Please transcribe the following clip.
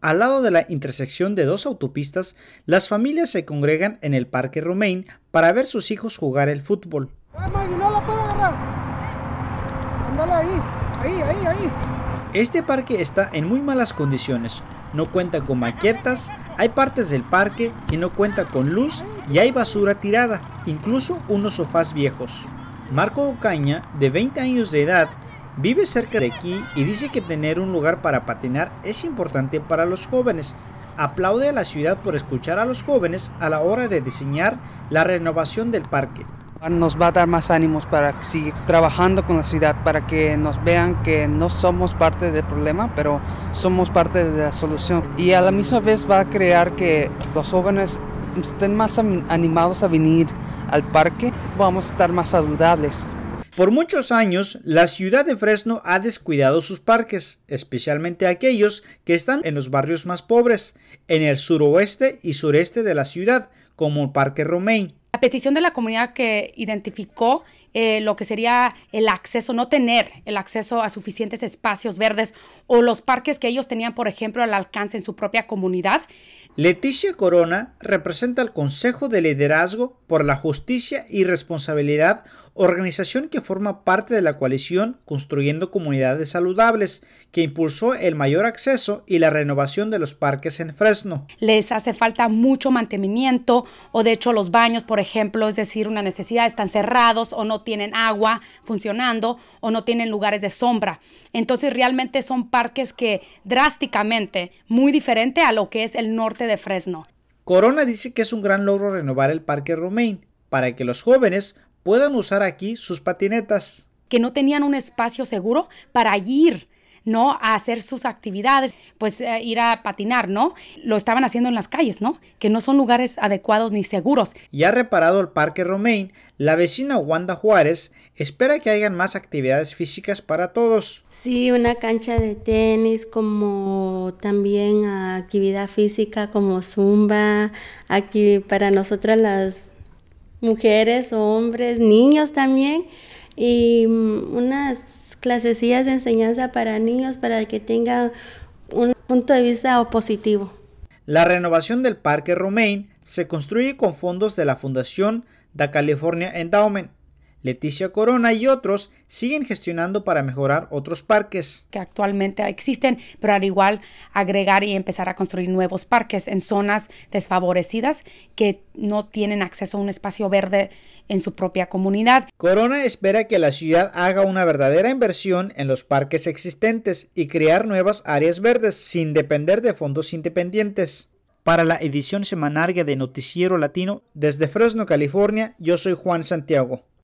Al lado de la intersección de dos autopistas, las familias se congregan en el Parque Romain para ver sus hijos jugar el fútbol. No la puedo agarrar. Ándale ahí. Este parque está en muy malas condiciones. No cuenta con maquetas, hay partes del parque que no cuenta con luz y hay basura tirada, incluso unos sofás viejos. Marco Ocaña, de 20 años de edad, vive cerca de aquí y dice que tener un lugar para patinar es importante para los jóvenes. Aplaude a la ciudad por escuchar a los jóvenes a la hora de diseñar la renovación del parque. Nos va a dar más ánimos para seguir trabajando con la ciudad, para que nos vean que no somos parte del problema, pero somos parte de la solución. Y a la misma vez va a crear que los jóvenes estén más animados a venir al parque, vamos a estar más saludables. Por muchos años, la ciudad de Fresno ha descuidado sus parques, especialmente aquellos que están en los barrios más pobres, en el suroeste y sureste de la ciudad, como el Parque Romain. La petición de la comunidad que identificó lo que sería el acceso, no tener el acceso a suficientes espacios verdes o los parques que ellos tenían, por ejemplo, al alcance en su propia comunidad. Leticia Corona representa el Consejo de Liderazgo por la Justicia y Responsabilidad, organización que forma parte de la coalición Construyendo Comunidades Saludables, que impulsó el mayor acceso y la renovación de los parques en Fresno. Les hace falta mucho mantenimiento, o de hecho los baños, por ejemplo, es decir, una necesidad, están cerrados o no tienen agua funcionando o no tienen lugares de sombra. Entonces realmente son parques que drásticamente, muy diferente a lo que es el norte de Fresno. Corona dice que es un gran logro renovar el Parque Romain para que los jóvenes puedan usar aquí sus patinetas. Que no tenían un espacio seguro para ir, ¿no? A hacer sus actividades, pues ir a patinar, ¿no? Lo estaban haciendo en las calles, ¿no? Que no son lugares adecuados ni seguros. Ya reparado el Parque Romain, la vecina Wanda Juárez espera que hayan más actividades físicas para todos. Sí, una cancha de tenis, como también actividad física como zumba, aquí para nosotras las mujeres, hombres, niños también, y unas clasecillas de enseñanza para niños para que tengan un punto de vista positivo. La renovación del Parque Romain se construye con fondos de la Fundación The California Endowment. Leticia Corona y otros siguen gestionando para mejorar otros parques que actualmente existen, pero al igual agregar y empezar a construir nuevos parques en zonas desfavorecidas que no tienen acceso a un espacio verde en su propia comunidad. Corona espera que la ciudad haga una verdadera inversión en los parques existentes y crear nuevas áreas verdes sin depender de fondos independientes. Para la edición semanaria de Noticiero Latino, desde Fresno, California, yo soy Juan Santiago.